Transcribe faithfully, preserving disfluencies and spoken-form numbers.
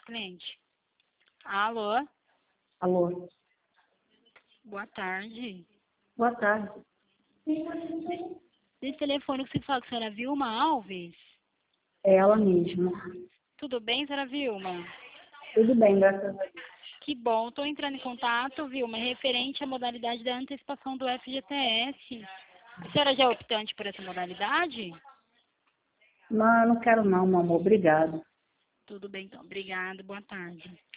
cliente. Alô? Alô? Boa tarde. Boa tarde. Esse telefone que você fala com a senhora Vilma Alves? É ela mesma. Tudo bem, senhora Vilma? Tudo bem, graças a Deus. Que bom, estou entrando em contato, Vilma, referente à modalidade da antecipação do F G T S. A senhora já é optante por essa modalidade? Não, eu não quero não, meu amor. Obrigado. Tudo bem, então. Obrigada, boa tarde.